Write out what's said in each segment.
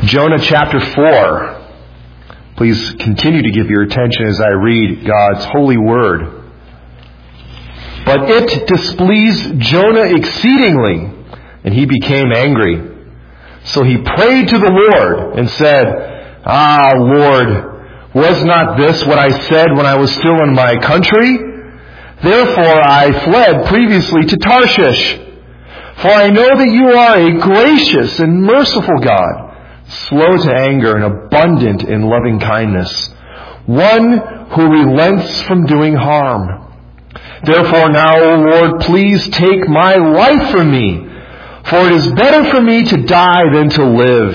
Jonah chapter 4. Please continue to give your attention as I read God's holy word. But it displeased Jonah exceedingly, and he became angry. So he prayed to the Lord and said, Lord, was not this what I said when I was still in my country? Therefore I fled previously to Tarshish. For I know that you are a gracious and merciful God, slow to anger and abundant in loving kindness, one who relents from doing harm. Therefore now, O Lord, please take my life from me, for it is better for me to die than to live.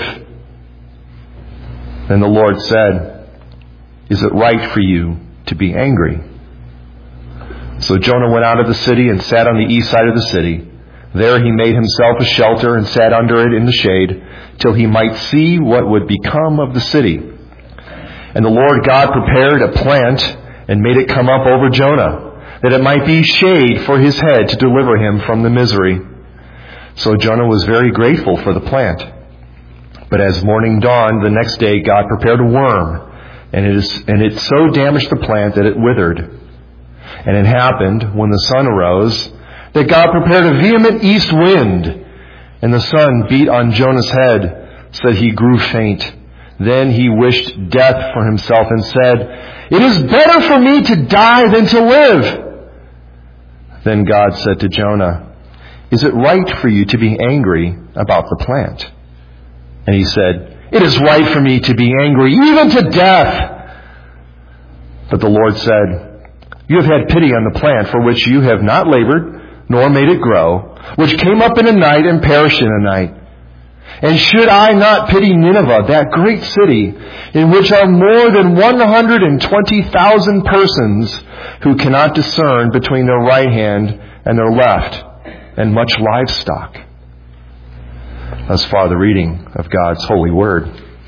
Then the Lord said, Is it right for you to be angry? So Jonah went out of the city and sat on the east side of the city. There he made himself a shelter and sat under it in the shade, till he might see what would become of the city. And the Lord God prepared a plant and made it come up over Jonah, that it might be shade for his head to deliver him from the misery. So Jonah was very grateful for the plant. But as morning dawned the next day, God prepared a worm, and it so damaged the plant that it withered. And it happened, when the sun arose, that God prepared a vehement east wind, and the sun beat on Jonah's head, so that he grew faint. Then he wished death for himself and said, It is better for me to die than to live. Then God said to Jonah, Is it right for you to be angry about the plant? And he said, It is right for me to be angry, even to death. But the Lord said, You have had pity on the plant for which you have not labored, nor made it grow, which came up in a night and perished in a night. And should I not pity Nineveh, that great city, in which are more than 120,000 persons who cannot discern between their right hand and their left, and much livestock? Thus far the reading of God's holy word.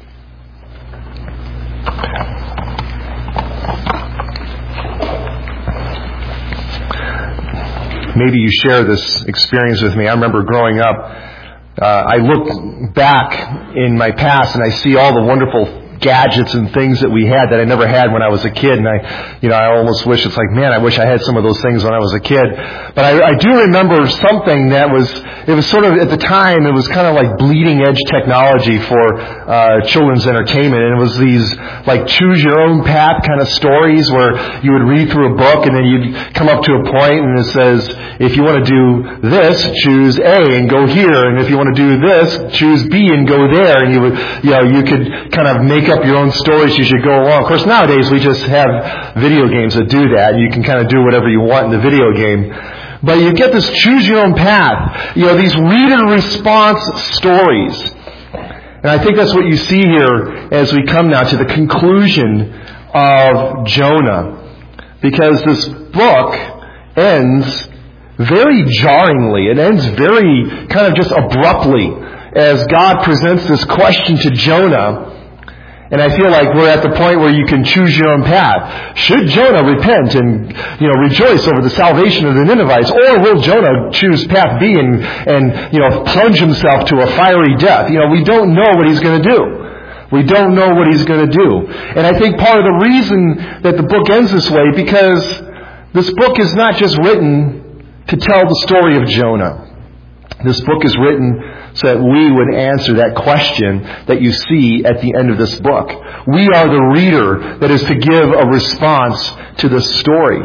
Maybe you share this experience with me. I remember growing up, I look back in my past and I see all the wonderful gadgets and things that we had that I never had when I was a kid. And I almost wish, it's like, man, I wish I had some of those things when I was a kid. But I do remember something that it was sort of, at the time, it was kind of like bleeding edge technology for children's entertainment. And it was these like choose your own path kind of stories where you would read through a book and then you'd come up to a point and it says, if you want to do this, choose A and go here. And if you want to do this, choose B and go there. And you could kind of make up your own stories as you go along. Of course, nowadays we just have video games that do that. You can kind of do whatever you want in the video game. But you get this choose your own path. These reader response stories. And I think that's what you see here as we come now to the conclusion of Jonah. Because this book ends very jarringly. It ends very kind of just abruptly as God presents this question to Jonah. And I feel like we're at the point where you can choose your own path. Should Jonah repent and, rejoice over the salvation of the Ninevites? Or will Jonah choose path B and plunge himself to a fiery death? We don't know what he's going to do. We don't know what he's going to do. And I think part of the reason that the book ends this way, because this book is not just written to tell the story of Jonah. This book is written so that we would answer that question that you see at the end of this book. We are the reader that is to give a response to this story.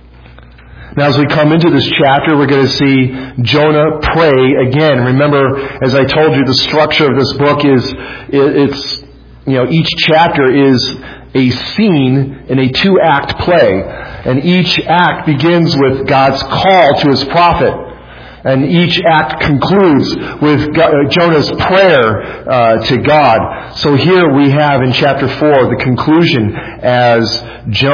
Now, as we come into this chapter, we're going to see Jonah pray again. Remember, as I told you, the structure of this book is each chapter is a scene in a 2-act play. And each act begins with God's call to His prophet. And each act concludes with Jonah's prayer to God. So here we have in chapter 4 the conclusion as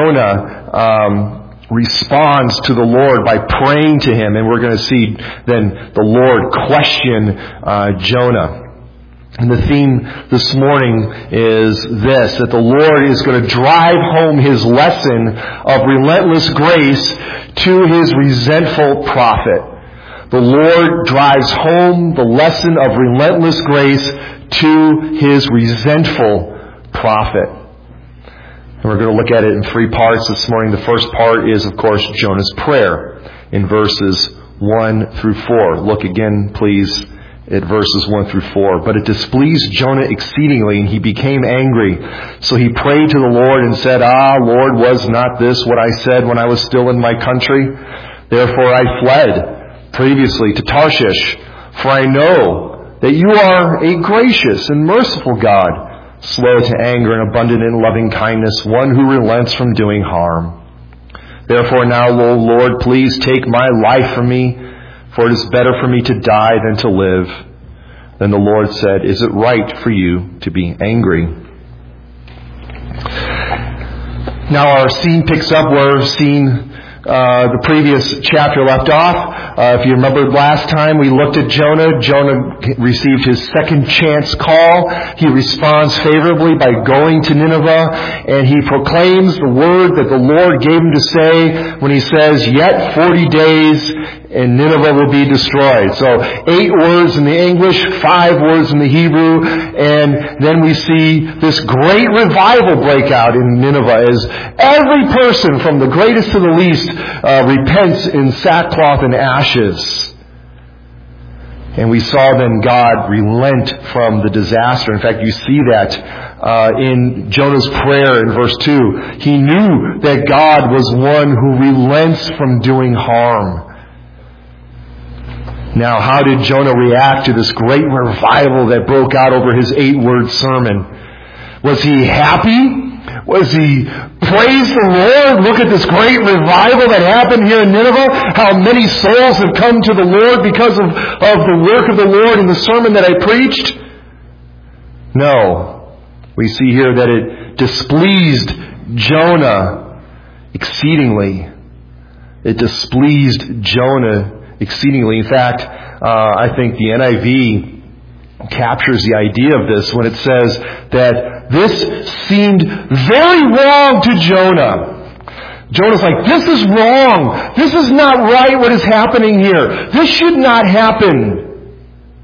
Jonah responds to the Lord by praying to Him. And we're going to see then the Lord question Jonah. And the theme this morning is this, that the Lord is going to drive home His lesson of relentless grace to His resentful prophet. The Lord drives home the lesson of relentless grace to His resentful prophet. And we're going to look at it in 3 parts this morning. The first part is, of course, Jonah's prayer in verses 1 through 4. Look again, please, at verses 1 through 4. But it displeased Jonah exceedingly, and he became angry. So he prayed to the Lord and said, Lord, was not this what I said when I was still in my country? Therefore I fled previously to Tarshish, for I know that you are a gracious and merciful God, slow to anger and abundant in loving kindness, one who relents from doing harm. Therefore now, O Lord, please take my life from me, for it is better for me to die than to live. Then the Lord said, is it right for you to be angry? Now our scene picks up where the previous chapter left off. If you remember last time we looked at Jonah. Jonah received his second chance call. He responds favorably by going to Nineveh, and he proclaims the word that the Lord gave him to say when he says, yet 40 days and Nineveh will be destroyed. So 8 words in the English, 5 words in the Hebrew, and then we see this great revival break out in Nineveh as every person from the greatest to the least repents in sackcloth and ashes. And we saw then God relent from the disaster. In fact, you see that in Jonah's prayer in verse 2. He knew that God was one who relents from doing harm. Now, how did Jonah react to this great revival that broke out over his 8-word sermon? Was he happy? Was he praise the Lord? Look at this great revival that happened here in Nineveh. How many souls have come to the Lord because of the work of the Lord in the sermon that I preached? No. We see here that it displeased Jonah exceedingly. It displeased Jonah exceedingly. In fact, I think the NIV captures the idea of this when it says that this seemed very wrong to Jonah. Jonah's like, this is wrong. This is not right what is happening here. This should not happen.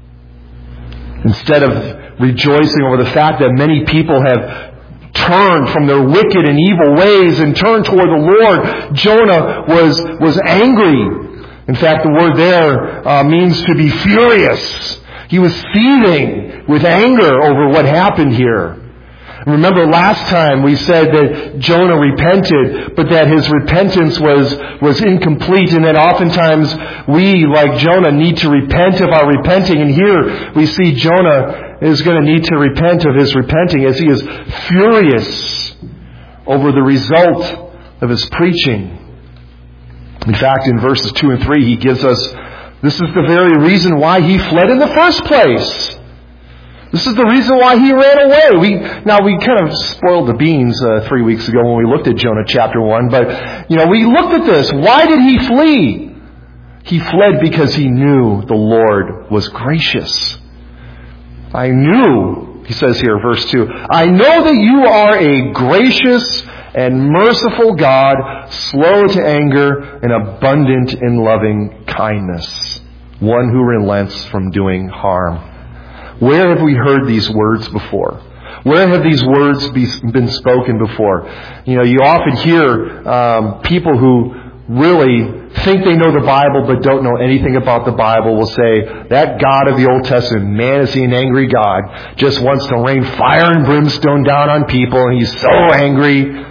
Instead of rejoicing over the fact that many people have turned from their wicked and evil ways and turned toward the Lord, Jonah was angry. In fact, the word there means to be furious. He was seething with anger over what happened here. Remember last time we said that Jonah repented, but that his repentance was incomplete, and that oftentimes we, like Jonah, need to repent of our repenting. And here we see Jonah is going to need to repent of his repenting as he is furious over the result of his preaching. In fact, in verses 2 and 3, he gives us, this is the very reason why he fled in the first place. This is the reason why he ran away. We kind of spoiled the beans 3 weeks ago when we looked at Jonah chapter 1, but, we looked at this. Why did he flee? He fled because he knew the Lord was gracious. I knew, he says here, verse 2, I know that you are a gracious and merciful God, slow to anger and abundant in loving kindness, one who relents from doing harm. Where have we heard these words before? Where have these words been spoken before? You often hear people who really think they know the Bible but don't know anything about the Bible will say, that God of the Old Testament, man, is he an angry God, just wants to rain fire and brimstone down on people, and he's so angry.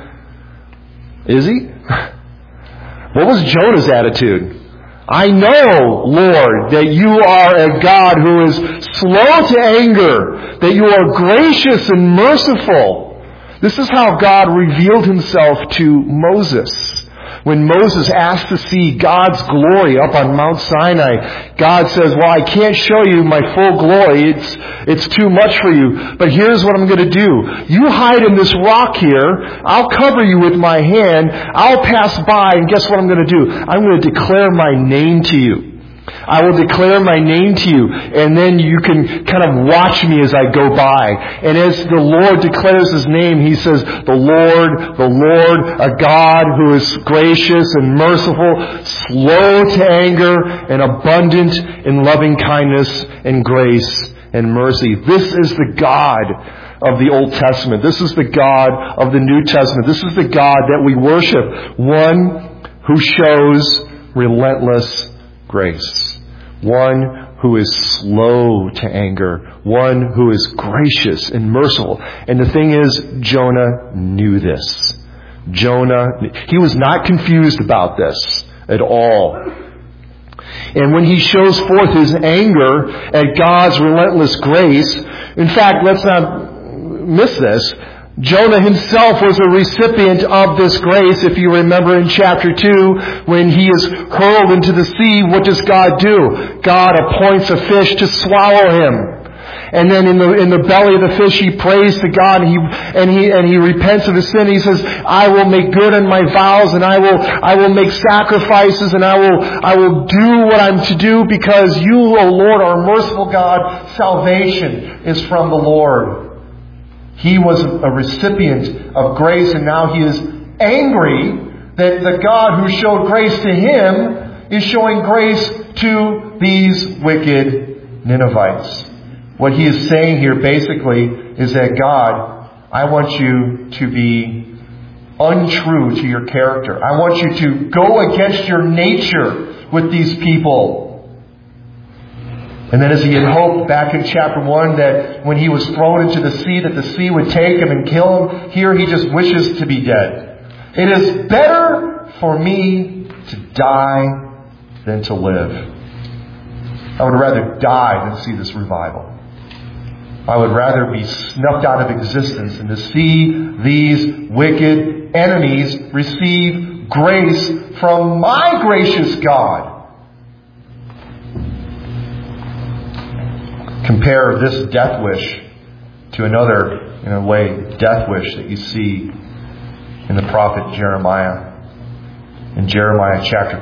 Is he? What was Jonah's attitude? I know, Lord, that you are a God who is slow to anger, that you are gracious and merciful. This is how God revealed himself to Moses. When Moses asked to see God's glory up on Mount Sinai, God says, well, I can't show you my full glory. It's too much for you. But here's what I'm going to do. You hide in this rock here. I'll cover you with my hand. I'll pass by, and guess what I'm going to do? I'm going to declare my name to you. I will declare my name to you, and then you can kind of watch me as I go by. And as the Lord declares His name, He says, the Lord, a God who is gracious and merciful, slow to anger, and abundant in loving kindness and grace and mercy. This is the God of the Old Testament. This is the God of the New Testament. This is the God that we worship. One who shows relentless grace. One who is slow to anger. One who is gracious and merciful. And the thing is, Jonah knew this. He was not confused about this at all. And when he shows forth his anger at God's relentless grace, in fact, let's not miss this, Jonah himself was a recipient of this grace. If you remember in chapter 2, when he is hurled into the sea, what does God do? God appoints a fish to swallow him. And then in the belly of the fish, he prays to God, and he repents of his sin. He says, I will make good on my vows, and I will make sacrifices, and I will do what I'm to do, because you, O Lord, are merciful God. Salvation is from the Lord. He was a recipient of grace, and now he is angry that the God who showed grace to him is showing grace to these wicked Ninevites. What he is saying here basically is that, God, I want you to be untrue to your character. I want you to go against your nature with these people. And then as he had hoped back in chapter 1 that when he was thrown into the sea, that the sea would take him and kill him, here he just wishes to be dead. It is better for me to die than to live. I would rather die than see this revival. I would rather be snuffed out of existence than to see these wicked enemies receive grace from my gracious God. Compare this death wish to another, in a way, death wish that you see in the prophet Jeremiah. In Jeremiah chapter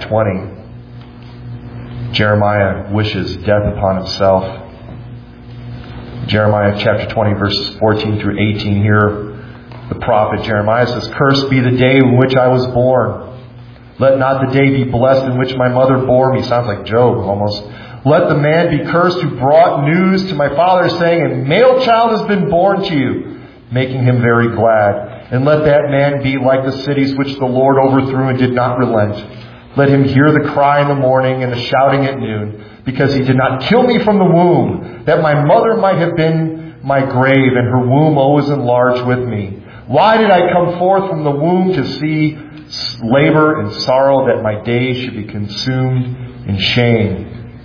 20, Jeremiah wishes death upon himself. Jeremiah chapter 20, verses 14 through 18 here, the prophet Jeremiah says, Cursed be the day in which I was born. Let not the day be blessed in which my mother bore me. Sounds like Job almost. Let the man be cursed who brought news to my father, saying, A male child has been born to you, making him very glad. And let that man be like the cities which the Lord overthrew and did not relent. Let him hear the cry in the morning and the shouting at noon, because he did not kill me from the womb, that my mother might have been my grave, and her womb always enlarged with me. Why did I come forth from the womb to see labor and sorrow, that my days should be consumed in shame?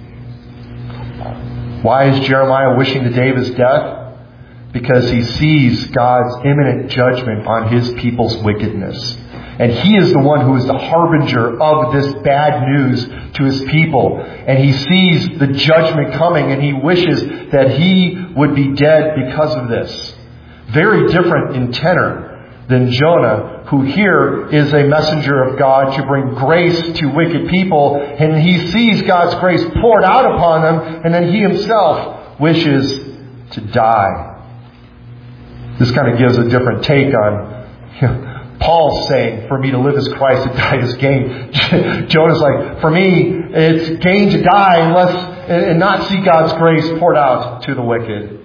Why is Jeremiah wishing the day of his death? Because he sees God's imminent judgment on his people's wickedness. And he is the one who is the harbinger of this bad news to his people. And he sees the judgment coming, and he wishes that he would be dead because of this. Very different in tenor than Jonah, who here is a messenger of God to bring grace to wicked people. And he sees God's grace poured out upon them, and then he himself wishes to die. This kind of gives a different take on Paul's saying, for me to live is Christ, to die is gain. Jonah's like, for me, it's gain to die and not see God's grace poured out to the wicked.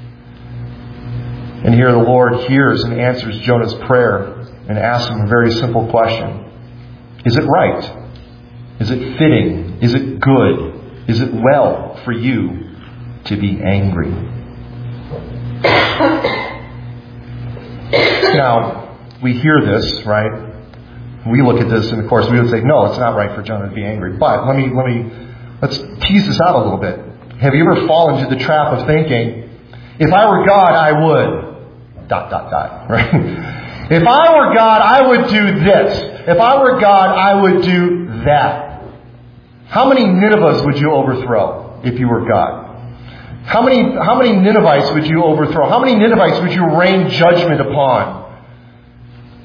And here the Lord hears and answers Jonah's prayer and asks him a very simple question. Is it right? Is it fitting? Is it good? Is it well for you to be angry? Now, we hear this, right? We look at this, and of course we would say, no, it's not right for Jonah to be angry. But let's tease this out a little bit. Have you ever fallen into the trap of thinking, if I were God, I would... right? If I were God, I would do this. If I were God, I would do that. How many Ninevehs would you overthrow if you were God? How many Ninevites would you overthrow? How many Ninevites would you rain judgment upon?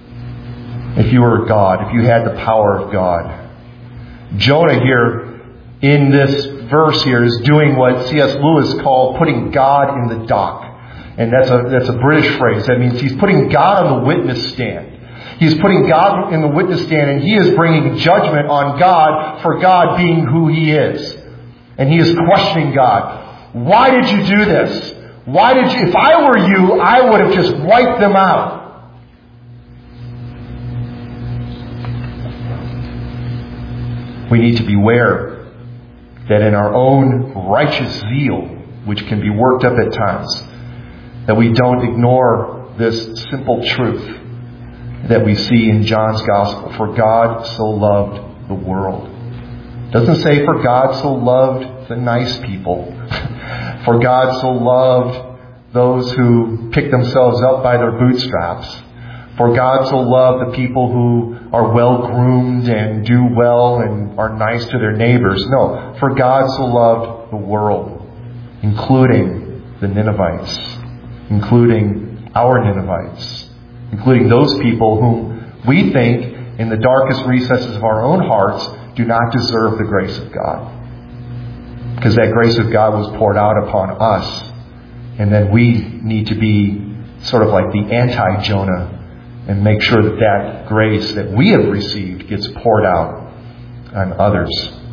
If you were God, if you had the power of God. Jonah here in this verse here is doing what C.S. Lewis called putting God in the dock. And that's a British phrase. That means he's putting God on the witness stand. He's putting God in the witness stand, and he is bringing judgment on God for God being who he is. And he is questioning God. Why did you do this? Why did you? If I were you, I would have just wiped them out. We need to beware that in our own righteous zeal, which can be worked up at times, that we don't ignore this simple truth that we see in John's Gospel. For God so loved the world. It doesn't say for God so loved the nice people. For God so loved those who pick themselves up by their bootstraps. For God so loved the people who are well-groomed and do well and are nice to their neighbors. No, for God so loved the world, including the Ninevites, including our Ninevites, including those people whom we think in the darkest recesses of our own hearts do not deserve the grace of God. Because that grace of God was poured out upon us. And then we need to be sort of like the anti-Jonah and make sure that that grace that we have received gets poured out on others.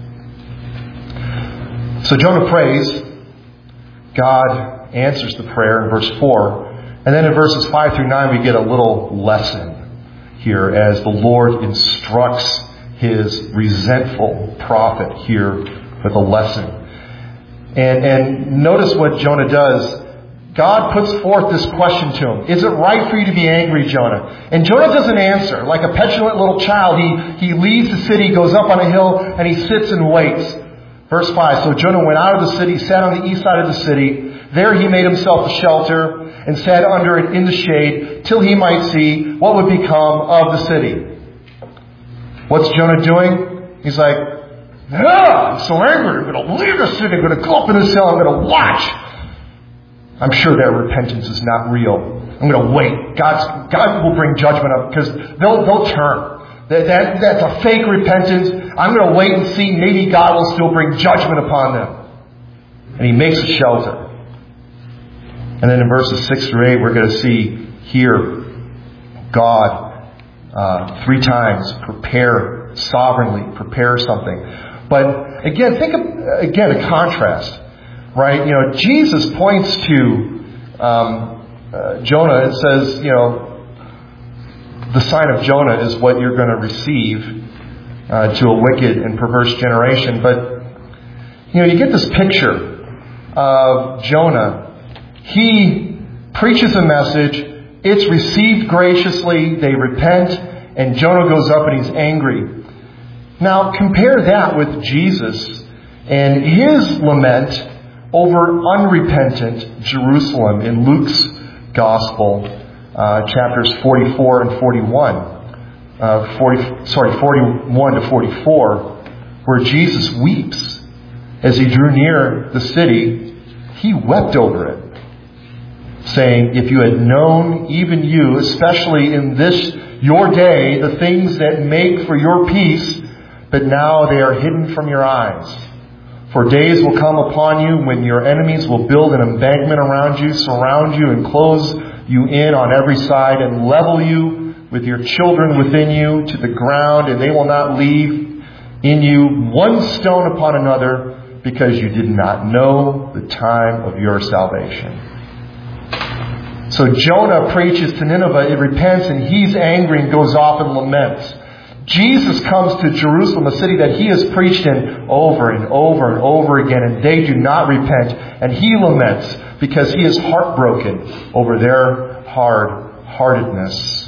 So Jonah prays. God answers the prayer in verse 4. And then in verses 5 through 9 we get a little lesson here as the Lord instructs his resentful prophet here with a lesson. And notice what Jonah does. God puts forth this question to him. Is it right for you to be angry, Jonah? And Jonah doesn't answer. Like a petulant little child, he leaves the city, goes up on a hill, and he sits and waits. Verse 5, so Jonah went out of the city, sat on the east side of the city. There he made himself a shelter and sat under it in the shade till he might see what would become of the city. What's Jonah doing? He's like, I'm so angry. I'm going to leave the city. I'm going to go up in this hill. I'm going to watch. I'm sure their repentance is not real. I'm going to wait. God will bring judgment up because they'll turn. That's a fake repentance. I'm going to wait and see. Maybe God will still bring judgment upon them. And he makes a shelter. And then in verses 6 through 8, we're going to see here God 3 times sovereignly prepare something. But again, think of a contrast. Right? Jesus points to Jonah and says, the sign of Jonah is what you're going to receive to a wicked and perverse generation. But, you get this picture of Jonah. He preaches a message. It's received graciously. They repent. And Jonah goes up and he's angry. Now, compare that with Jesus and his lament over unrepentant Jerusalem in Luke's Gospel, chapters 44 and 41. 41 to 44, where Jesus weeps. As he drew near the city, he wept over it, saying, if you had known, even you, especially in this your day, the things that make for your peace, but now they are hidden from your eyes. For days will come upon you when your enemies will build an embankment around you, surround you, and close you in on every side, and level you with your children within you to the ground, and they will not leave in you one stone upon another, because you did not know the time of your salvation. So Jonah preaches to Nineveh, it repents, and he's angry and goes off and laments. Jesus comes to Jerusalem, a city that he has preached in over and over and over again, and they do not repent. And he laments because he is heartbroken over their hard-heartedness.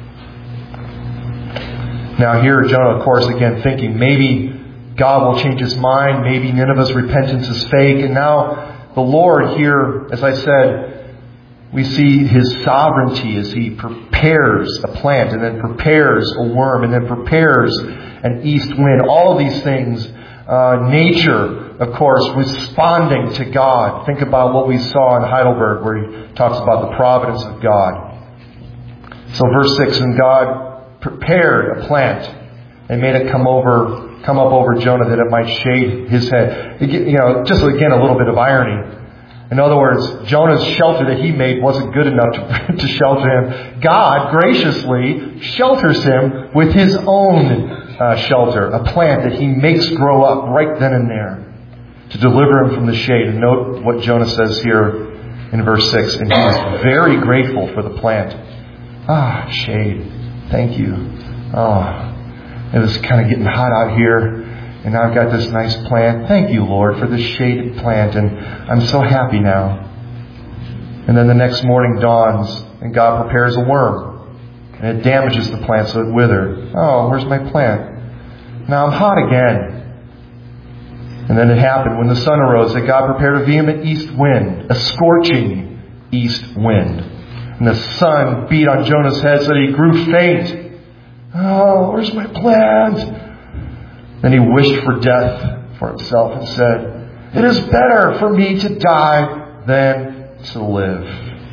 Now here Jonah, of course, again thinking maybe God will change his mind, maybe Nineveh's repentance is fake. And now the Lord here, as I said, we see his sovereignty as he prepares a plant and then prepares a worm and then prepares an east wind. All of these things, nature, of course, responding to God. Think about what we saw in Heidelberg where he talks about the providence of God. So verse 6, and God prepared a plant and made it come over come up over Jonah that it might shade his head. Just again, a little bit of irony. In other words, Jonah's shelter that he made wasn't good enough to shelter him. God graciously shelters him with his own shelter, a plant that he makes grow up right then and there to deliver him from the shade. And note what Jonah says here in verse 6. And he was very grateful for the plant. Shade. Thank you. It was kind of getting hot out here. And now I've got this nice plant. Thank you, Lord, for this shaded plant. And I'm so happy now. And then the next morning dawns and God prepares a worm. And it damages the plant so it withered. Oh, where's my plant? Now I'm hot again. And then it happened when the sun arose that God prepared a vehement east wind, a scorching east wind. And the sun beat on Jonah's head so that he grew faint. Oh, where's my plant? Then he wished for death for himself and said, it is better for me to die than to live.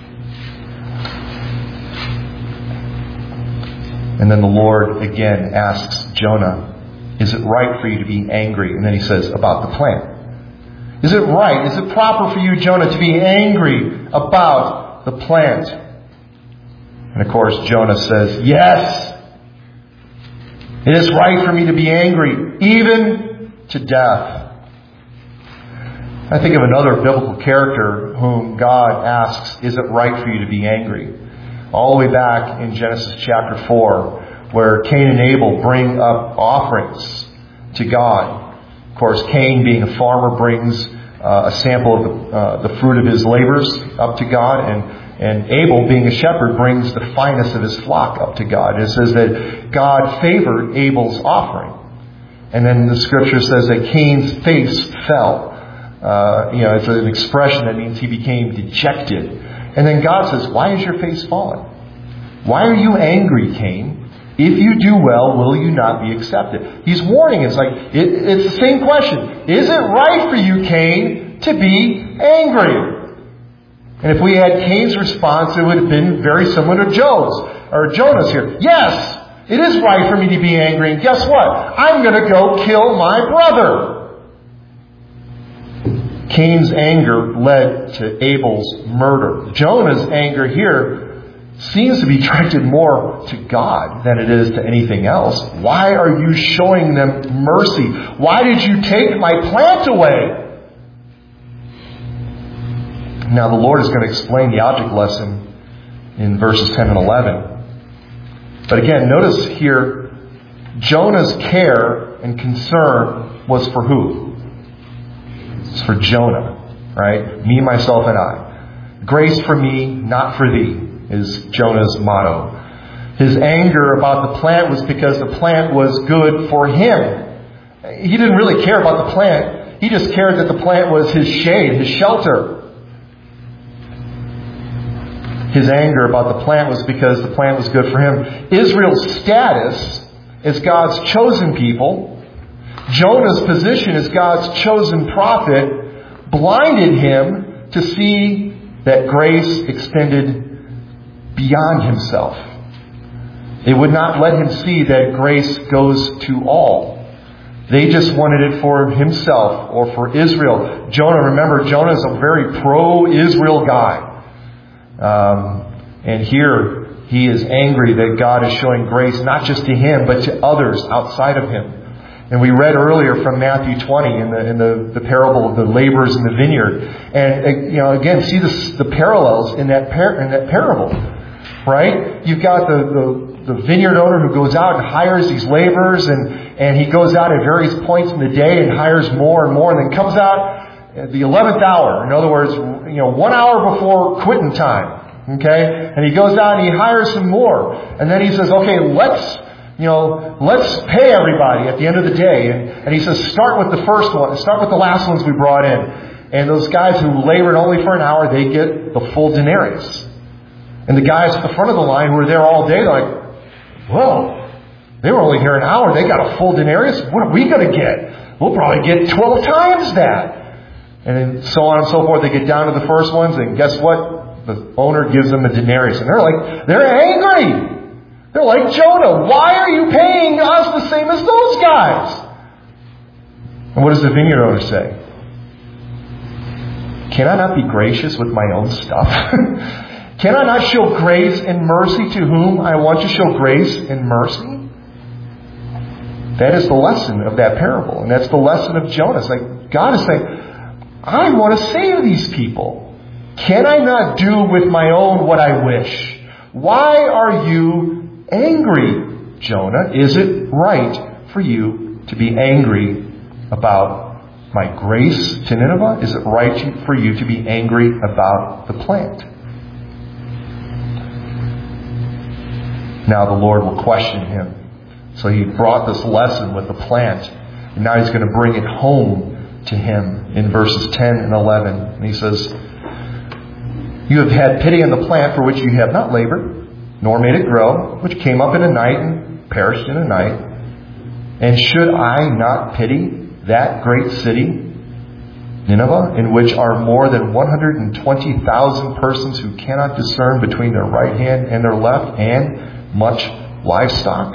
And then the Lord again asks Jonah, is it right for you to be angry? And then he says, about the plant. Is it right? Is it proper for you, Jonah, to be angry about the plant? And of course, Jonah says, yes. It is right for me to be angry, even to death. I think of another biblical character whom God asks, is it right for you to be angry? All the way back in Genesis chapter 4, where Cain and Abel bring up offerings to God. Of course, Cain, being a farmer, brings a sample of the fruit of his labors up to God, and Abel, being a shepherd, brings the finest of his flock up to God. It says that God favored Abel's offering. And then the scripture says that Cain's face fell. It's an expression that means he became dejected. And then God says, why is your face fallen? Why are you angry, Cain? If you do well, will you not be accepted? He's warning. It's the same question. Is it right for you, Cain, to be angry? And if we had Cain's response, it would have been very similar to Jonah's here. Yes, it is right for me to be angry. And guess what? I'm going to go kill my brother. Cain's anger led to Abel's murder. Jonah's anger here seems to be directed more to God than it is to anything else. Why are you showing them mercy? Why did you take my plant away? Now the Lord is going to explain the object lesson in verses 10 and 11. But again, notice here, Jonah's care and concern was for who? It's for Jonah, right? Me, myself, and I. Grace for me, not for thee, is Jonah's motto. His anger about the plant was because the plant was good for him. He didn't really care about the plant. He just cared that the plant was his shade, his shelter. His anger about the plant was because the plant was good for him. Israel's status as God's chosen people, Jonah's position as God's chosen prophet, blinded him to see that grace extended beyond himself. It would not let him see that grace goes to all. They just wanted it for himself or for Israel. Remember, Jonah is a very pro-Israel guy. And here he is angry that God is showing grace not just to him, but to others outside of him. And we read earlier from Matthew 20 in the parable of the laborers in the vineyard. And again, see the parallels in that parable, right? You've got the vineyard owner who goes out and hires these laborers, and he goes out at various points in the day and hires more and more, and then comes out at the 11th hour. In other words, 1 hour before quitting time. Okay? And he goes out and he hires some more. And then he says, okay, let's pay everybody at the end of the day. And he says, start with the first one. Start with the last ones we brought in. And those guys who labored only for an hour, they get the full denarius. And the guys at the front of the line who were there all day, they're like, whoa, they were only here an hour. They got a full denarius. What are we going to get? We'll probably get 12 times that. And then so on and so forth. They get down to the first ones, and guess what? The owner gives them a denarius. And they're angry. They're like, Jonah, why are you paying us the same as those guys? And what does the vineyard owner say? Can I not be gracious with my own stuff? Can I not show grace and mercy to whom I want to show grace and mercy? That is the lesson of that parable. And that's the lesson of Jonah. It's like God is saying, I want to say to these people, can I not do with my own what I wish? Why are you angry, Jonah? Is it right for you to be angry about my grace to Nineveh? Is it right for you to be angry about the plant? Now the Lord will question him. So he brought this lesson with the plant. And now he's going to bring it home to him in verses 10 and 11. And he says, you have had pity on the plant for which you have not labored, nor made it grow, which came up in a night and perished in a night. And should I not pity that great city, Nineveh, in which are more than 120,000 persons who cannot discern between their right hand and their left, and much livestock?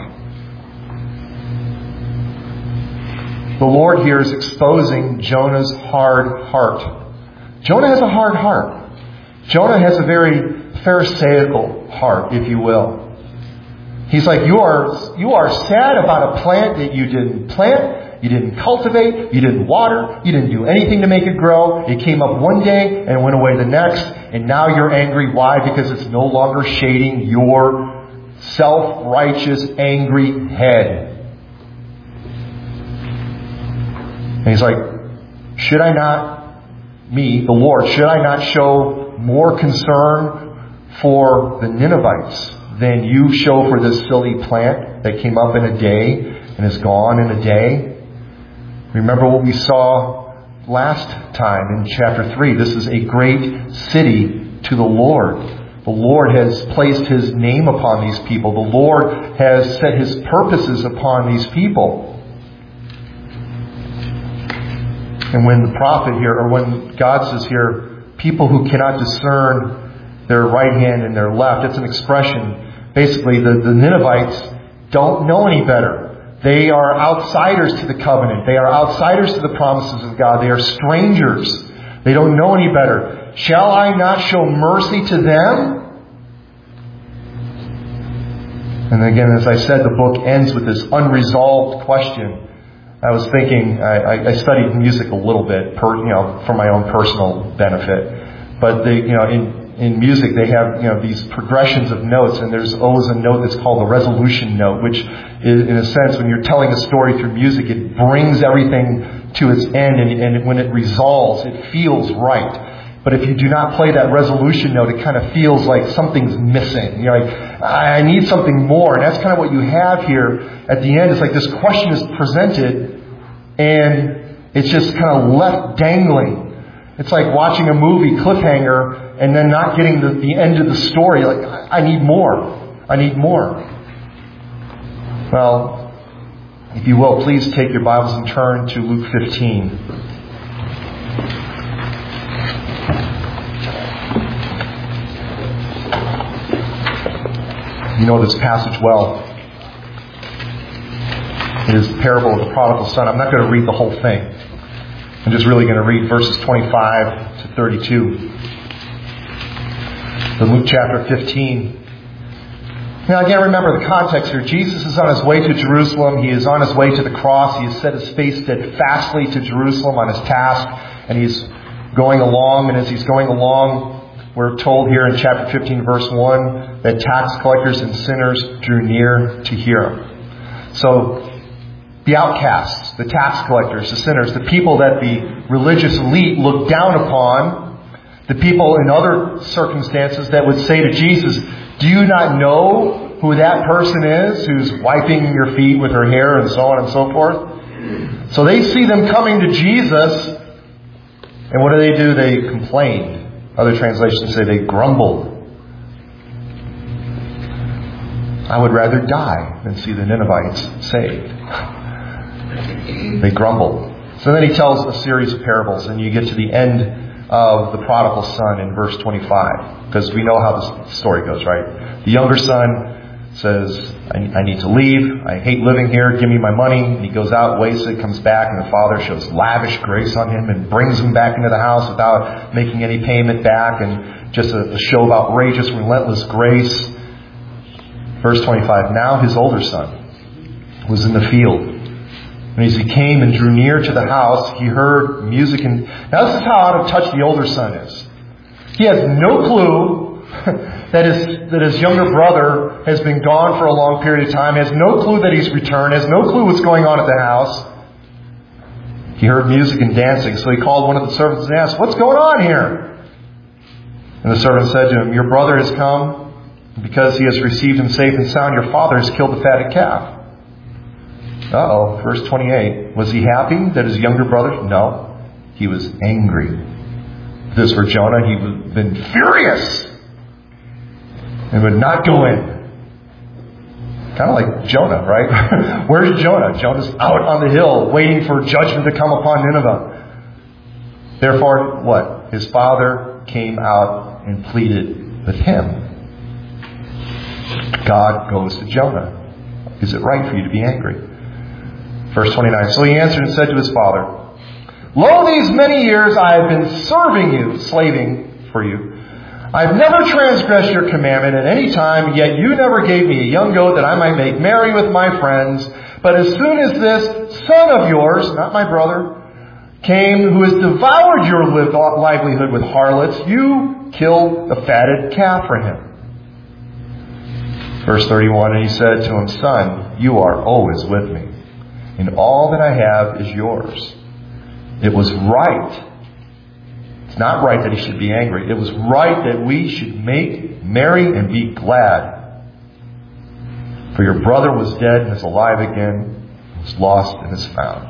The Lord here is exposing Jonah's hard heart. Jonah has a hard heart. Jonah has a very Pharisaical heart, if you will. He's like, you are sad about a plant that you didn't plant, you didn't cultivate, you didn't water, you didn't do anything to make it grow. It came up one day and went away the next, and now you're angry. Why? Because it's no longer shading your self-righteous, angry head. And he's like, should I not, me, the Lord, should I not show more concern for the Ninevites than you show for this silly plant that came up in a day and is gone in a day? Remember what we saw last time in chapter 3. This is a great city to the Lord. The Lord has placed His name upon these people. The Lord has set His purposes upon these people. And when the prophet here, or when God says here, people who cannot discern their right hand and their left, it's an expression. Basically, the Ninevites don't know any better. They are outsiders to the covenant. They are outsiders to the promises of God. They are strangers. They don't know any better. Shall I not show mercy to them? And again, as I said, the book ends with this unresolved question. I was thinking, I studied music a little bit, for my own personal benefit. But in music, they have these progressions of notes, and there's always a note that's called the resolution note, which is, in a sense, when you're telling a story through music, it brings everything to its end, and when it resolves, it feels right. But if you do not play that resolution note, it kind of feels like something's missing. You're like, I need something more. And that's kind of what you have here at the end. It's like this question is presented and it's just kind of left dangling. It's like watching a movie cliffhanger and then not getting the end of the story. Like, I need more. I need more. Well, if you will, please take your Bibles and turn to Luke 15. You know this passage well. It is the parable of the prodigal son. I'm not going to read the whole thing. I'm just really going to read verses 25 to 32. In Luke chapter 15. Now again, remember the context here. Jesus is on His way to Jerusalem. He is on His way to the cross. He has set His face steadfastly to Jerusalem on His task. And He's going along. And as He's going along, we're told here in chapter 15, verse 1, that tax collectors and sinners drew near to hear Him. So, the outcasts, the tax collectors, the sinners, the people that the religious elite looked down upon, the people in other circumstances that would say to Jesus, do you not know who that person is who's wiping your feet with her hair and so on and so forth? So they see them coming to Jesus, and what do? They complain. Other translations say they grumbled. I would rather die than see the Ninevites saved. They grumbled. So then He tells a series of parables, and you get to the end of the prodigal son in verse 25. Because we know how the story goes, right? The younger son says, I need to leave. I hate living here. Give me my money. And he goes out, wastes it, comes back, and the father shows lavish grace on him and brings him back into the house without making any payment back, and just a show of outrageous, relentless grace. Verse 25, now his older son was in the field. And as he came and drew near to the house, he heard music. And now this is how out of touch the older son is. He has no clue that his younger brother has been gone for a long period of time, has no clue that he's returned, has no clue what's going on at the house. He heard music and dancing, so he called one of the servants and asked, what's going on here? And the servant said to him, your brother has come, and because he has received him safe and sound, your father has killed the fatted calf. Verse 28. Was he happy that his younger brother? No, he was angry. If this were Jonah, he would have been furious and would not go in. Kind of like Jonah, right? Where's Jonah? Jonah's out on the hill waiting for judgment to come upon Nineveh. Therefore, what? His father came out and pleaded with him. God goes to Jonah. Is it right for you to be angry? Verse 29. So he answered and said to his father, lo, these many years I have been serving you, slaving for you. I have never transgressed your commandment at any time, yet you never gave me a young goat that I might make merry with my friends. But as soon as this son of yours, not my brother, came, who has devoured your livelihood with harlots, you killed the fatted calf for him. Verse 31, and he said to him, son, you are always with me, and all that I have is yours. It was right. It's not right that he should be angry. It was right that we should make merry and be glad. For your brother was dead and is alive again, was lost and is found.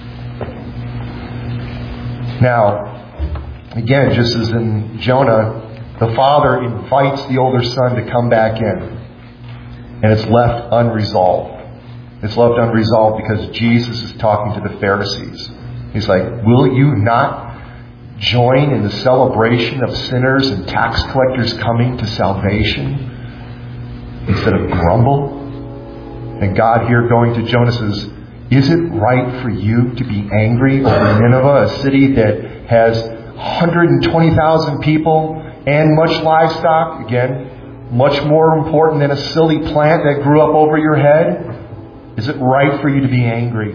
Now, again, just as in Jonah, the father invites the older son to come back in. And it's left unresolved. It's left unresolved because Jesus is talking to the Pharisees. He's like, will you not join in the celebration of sinners and tax collectors coming to salvation instead of grumble? And God here going to Jonah says, is it right for you to be angry over Nineveh, a city that has 120,000 people and much livestock? Again, much more important than a silly plant that grew up over your head? Is it right for you to be angry?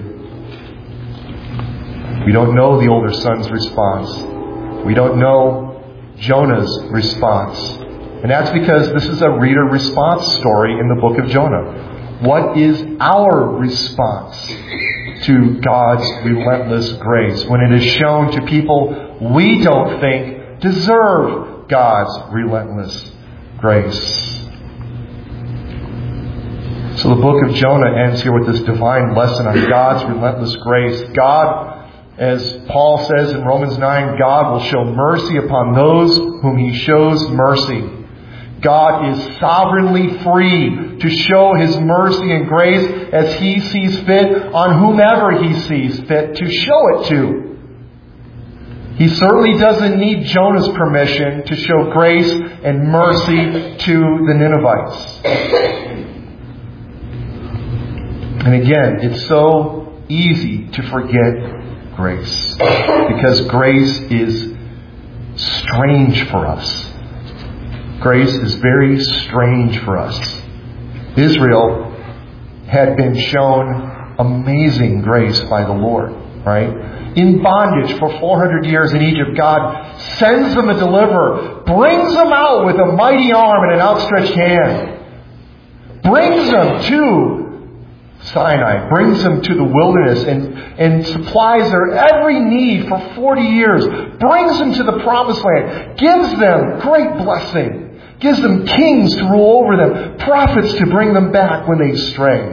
We don't know the older son's response. We don't know Jonah's response. And that's because this is a reader response story in the book of Jonah. What is our response to God's relentless grace when it is shown to people we don't think deserve God's relentless grace? So the book of Jonah ends here with this divine lesson on God's relentless grace. God, as Paul says in Romans 9, God will show mercy upon those whom He shows mercy. God is sovereignly free to show His mercy and grace as He sees fit on whomever He sees fit to show it to. He certainly doesn't need Jonah's permission to show grace and mercy to the Ninevites. And again, it's so easy to forget grace because grace is strange for us. Grace is very strange for us. Israel had been shown amazing grace by the Lord, right? In bondage for 400 years in Egypt, God sends them a deliverer, brings them out with a mighty arm and an outstretched hand, brings them to Sinai, brings them to the wilderness and supplies their every need for 40 years, brings them to the promised land, gives them great blessing, gives them kings to rule over them, prophets to bring them back when they stray.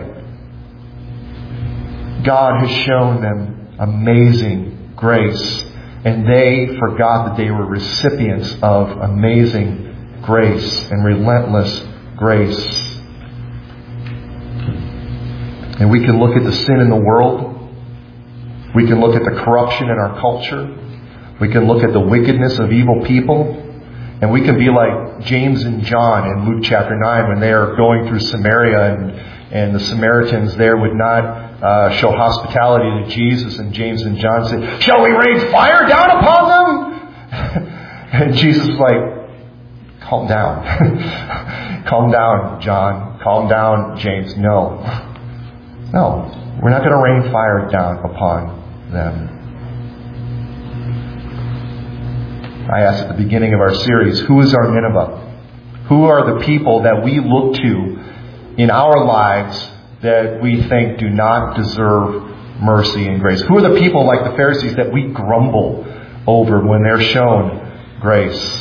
God has shown them amazing grace, and they forgot that they were recipients of amazing grace and relentless grace. And we can look at the sin in the world. We can look at the corruption in our culture. We can look at the wickedness of evil people. And we can be like James and John in Luke chapter 9 when they are going through Samaria and the Samaritans there would not show hospitality to Jesus. And James and John said, "Shall we rain fire down upon them?" And Jesus was like, "Calm down." Calm down, John. Calm down, James. No, we're not going to rain fire down upon them. I asked at the beginning of our series, who is our Nineveh? Who are the people that we look to in our lives that we think do not deserve mercy and grace? Who are the people like the Pharisees that we grumble over when they're shown grace?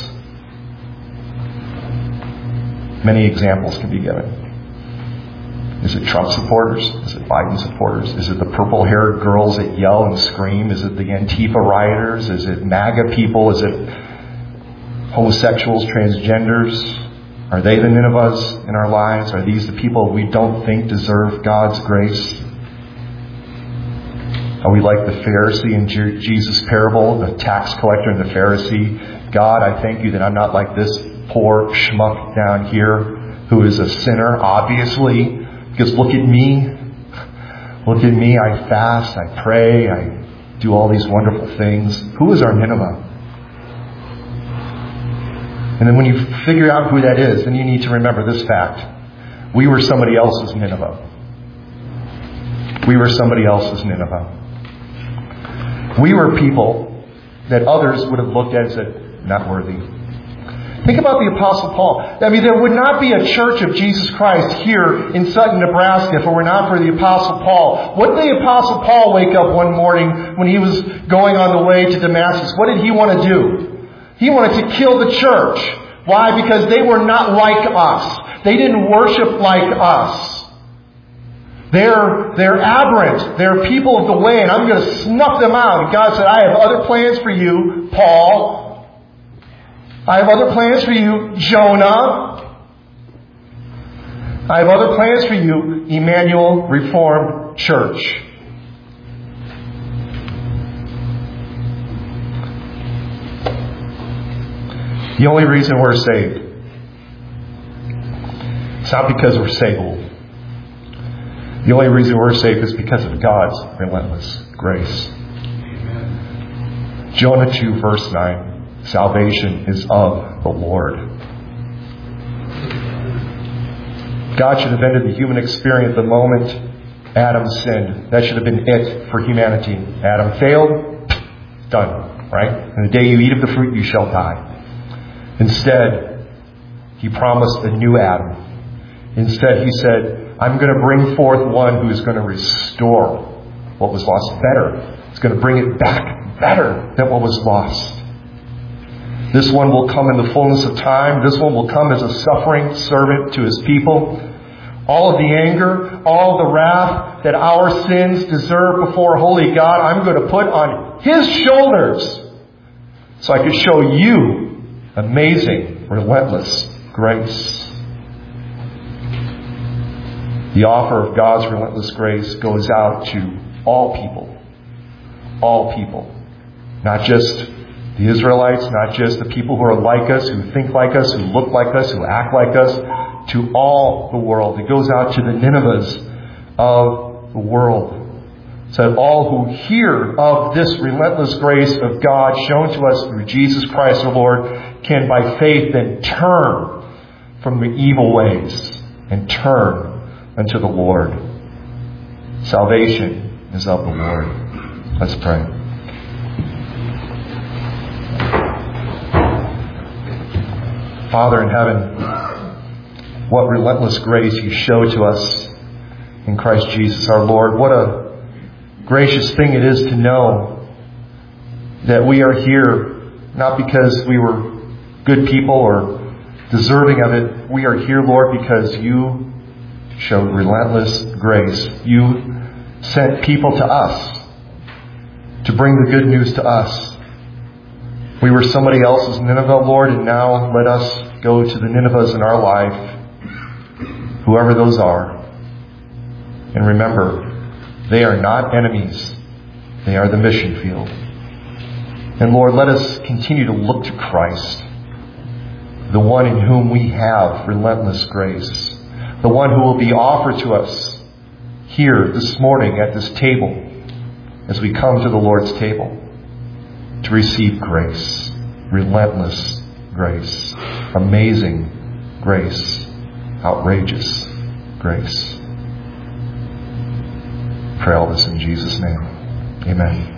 Many examples can be given. Is it Trump supporters? Is it Biden supporters? Is it the purple-haired girls that yell and scream? Is it the Antifa rioters? Is it MAGA people? Is it homosexuals, transgenders? Are they the Ninevehs in our lives? Are these the people we don't think deserve God's grace? Are we like the Pharisee in Jesus' parable, the tax collector and the Pharisee? God, I thank you that I'm not like this poor schmuck down here who is a sinner, obviously. Because look at me. Look at me. I fast. I pray. I do all these wonderful things. Who is our Nineveh? And then when you figure out who that is, then you need to remember this fact. We were somebody else's Nineveh. We were somebody else's Nineveh. We were people that others would have looked at and said, not worthy. Think about the Apostle Paul. I mean, there would not be a church of Jesus Christ here in Sutton, Nebraska, if it were not for the Apostle Paul. What did the Apostle Paul wake up one morning when he was going on the way to Damascus? What did he want to do? He wanted to kill the church. Why? Because they were not like us. They didn't worship like us. They're aberrant. They're people of the way, and I'm going to snuff them out. And God said, I have other plans for you, Paul. I have other plans for you, Jonah. I have other plans for you, Emmanuel Reformed Church. The only reason we're saved, it's not because we're saved. The only reason we're saved is because of God's relentless grace. Amen. Jonah 2, verse 9. Salvation is of the Lord. God should have ended the human experience the moment Adam sinned. That should have been it for humanity. Adam failed, done, right? And the day you eat of the fruit, you shall die. Instead, He promised a new Adam. Instead, He said, I'm going to bring forth one who is going to restore what was lost better. It's going to bring it back better than what was lost. This one will come in the fullness of time. This one will come as a suffering servant to His people. All of the anger, all of the wrath that our sins deserve before holy God, I'm going to put on His shoulders so I can show you amazing, relentless grace. The offer of God's relentless grace goes out to all people. All people. Not just the Israelites, not just the people who are like us, who think like us, who look like us, who act like us, to all the world. It goes out to the Ninevehs of the world. So that all who hear of this relentless grace of God shown to us through Jesus Christ the Lord can by faith then turn from the evil ways and turn unto the Lord. Salvation is of the Lord. Let's pray. Father in heaven, what relentless grace You show to us in Christ Jesus our Lord. What a gracious thing it is to know that we are here not because we were good people or deserving of it. We are here, Lord, because You showed relentless grace. You sent people to us to bring the good news to us. We were somebody else's Nineveh, Lord, and now let us go to the Ninevehs in our life, whoever those are. And remember, they are not enemies. They are the mission field. And Lord, let us continue to look to Christ. the one in whom we have relentless grace, the one who will be offered to us here this morning at this table as we come to the Lord's table to receive grace, relentless grace, amazing grace, outrageous grace. Pray all this in Jesus' name. Amen.